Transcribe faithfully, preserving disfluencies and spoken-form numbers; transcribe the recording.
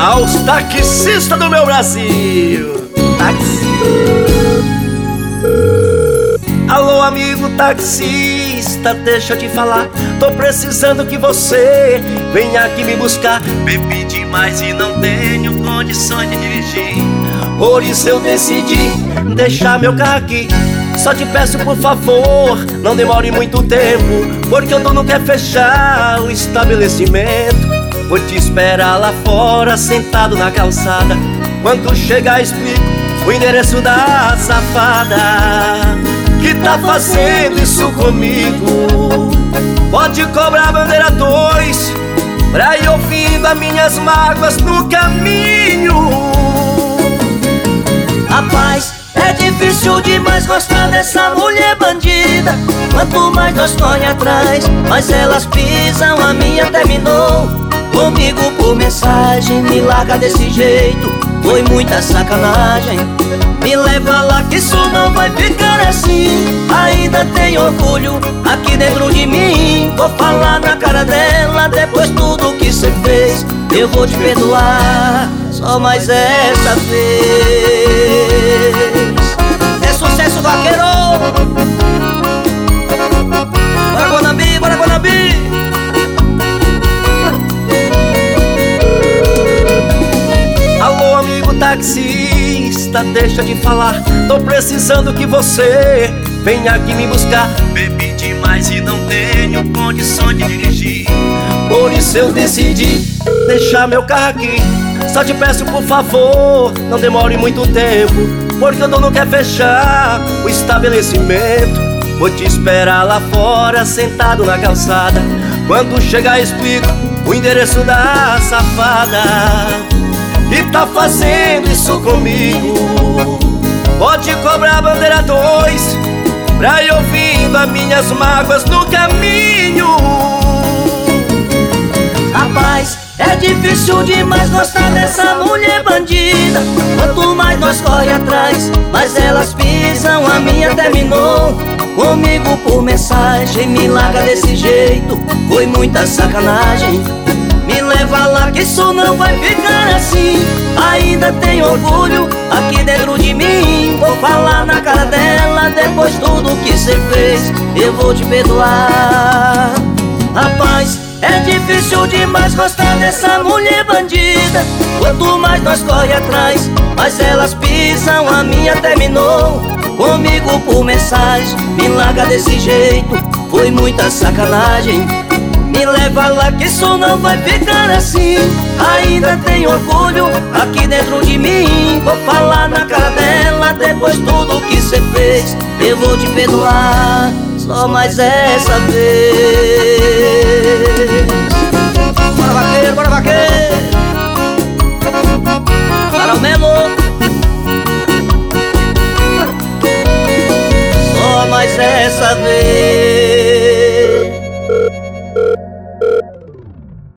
aos taxistas do meu Brasil. Táxi. Alô, amigo taxista, deixa eu te falar, tô precisando que você venha aqui me buscar. Bebi demais e não tenho condições de dirigir, por isso eu decidi deixar meu carro aqui. Só te peço por favor, não demore muito tempo, porque o dono quer fechar o estabelecimento. Vou te esperar lá fora, sentado na calçada. Quando chegar explico o endereço da safada que tá fazendo isso comigo. Pode cobrar a bandeira dois pra ir ouvindo as minhas mágoas no caminho. Rapaz, é difícil demais gostar dessa mulher bandida. Quanto mais nós corre atrás, mais elas pisam. A minha terminou comigo por mensagem. Me larga desse jeito, foi muita sacanagem. Me leva lá que isso não vai ficar assim. Ainda tem orgulho aqui dentro de mim. Vou falar na cara dela, depois tudo que cê fez eu vou te perdoar, só mais essa vez. É sucesso, vaqueiro! Bora, Guanambi, bora, Guanambi! Alô, amigo taxista, deixa de falar, tô precisando que você venha aqui me buscar. Bebi demais e não tenho condições de dirigir, por isso eu decidi deixar meu carro aqui. Só te peço por favor, não demore muito tempo, porque o dono quer fechar o estabelecimento. Vou te esperar lá fora, sentado na calçada. Quando chegar explico o endereço da safada que tá fazendo isso comigo. Pode cobrar a bandeira dois pra ir ouvindo as minhas mágoas no caminho. Rapaz, é difícil demais gostar dessa mulher bandida. Quanto mais nós corre atrás, mais elas pisam. A minha terminou comigo por mensagem. Me larga desse jeito, foi muita sacanagem. Me leva lá que isso não vai ficar assim. Ainda tem orgulho aqui dentro de mim. Vou falar na cara dela, depois tudo que cê fez eu vou te perdoar. Rapaz, é difícil demais gostar dessa mulher bandida. Quanto mais nós corre atrás, mais elas pisam. A minha terminou comigo por mensagem. Me larga desse jeito, foi muita sacanagem. Me leva lá que isso não vai ficar assim. Ainda tem orgulho aqui dentro de mim. Vou falar na cara dela, depois tudo que cê fez eu vou te perdoar, só mais essa vez. Bora, vaqueiro, bora, vaqueiro! Caramelo! Só mais essa vez.